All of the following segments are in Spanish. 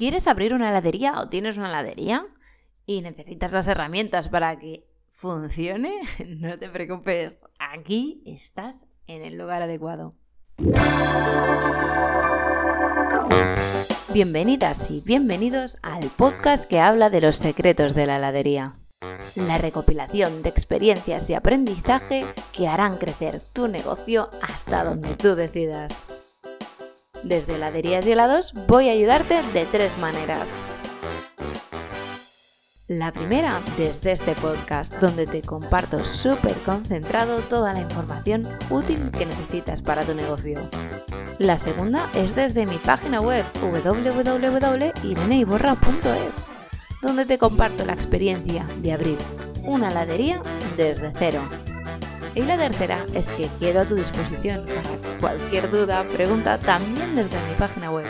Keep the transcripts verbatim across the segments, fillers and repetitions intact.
¿Quieres abrir una heladería o tienes una heladería y necesitas las herramientas para que funcione? No te preocupes, aquí estás en el lugar adecuado. Bienvenidas y bienvenidos al podcast que habla de los secretos de la heladería. La recopilación de experiencias y aprendizaje que harán crecer tu negocio hasta donde tú decidas. Desde Heladerías y Helados voy a ayudarte de tres maneras. La primera, desde este podcast, donde te comparto súper concentrado toda la información útil que necesitas para tu negocio. La segunda es desde mi página web doble u doble u doble u punto irene iborra punto es, donde te comparto la experiencia de abrir una heladería desde cero. Y la tercera es que quedo a tu disposición para cualquier duda, pregunta, también desde mi página web.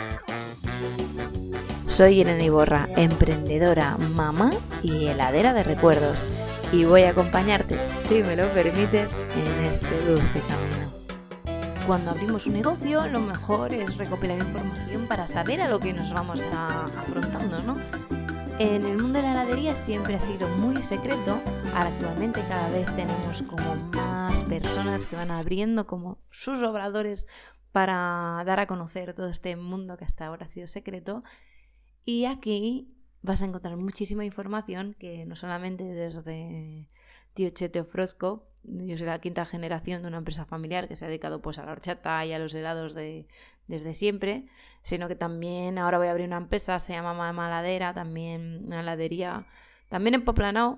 Soy Irene Iborra, emprendedora, mamá y heladera de recuerdos, y voy a acompañarte, si me lo permites, en este dulce camino. Cuando abrimos un negocio, lo mejor es recopilar información para saber a lo que nos vamos a, afrontando, ¿no? En el mundo de la heladería siempre ha sido muy secreto. Ahora actualmente cada vez tenemos como más personas que van abriendo como sus obradores para dar a conocer todo este mundo que hasta ahora ha sido secreto. Y aquí vas a encontrar muchísima información que no solamente desde Tío Chete Ofrozco, yo soy la quinta generación de una empresa familiar que se ha dedicado pues a la horchata y a los helados de, desde siempre, sino que también ahora voy a abrir una empresa, se llama Mama Heladera, también una heladería, también en Poblenou,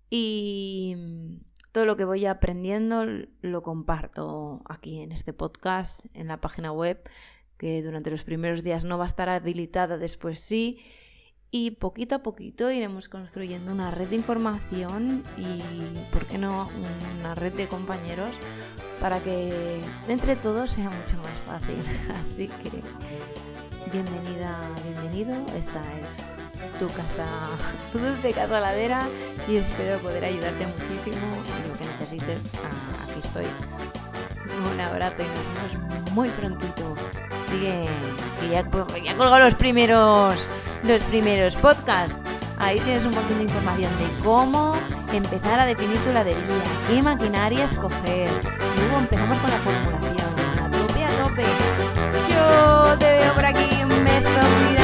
y todo lo que voy aprendiendo lo comparto aquí en este podcast, en la página web, que durante los primeros días no va a estar habilitada, después sí. Y poquito a poquito iremos construyendo una red de información y, ¿por qué no?, una red de compañeros para que entre todos sea mucho más fácil. Así que, bienvenida, bienvenido. Esta es tu casa, tu dulce casa heladera, y espero poder ayudarte muchísimo en lo que necesites. Ah, aquí estoy. Un abrazo y nos vemos muy prontito. Sigue, que ya, ya colgo los primeros, los primeros podcasts. Ahí tienes un montón de información de cómo empezar a definir tu heladería, qué maquinaria escoger. Luego empezamos con la formulación. A tope, a tope. Yo te veo por aquí. Un beso.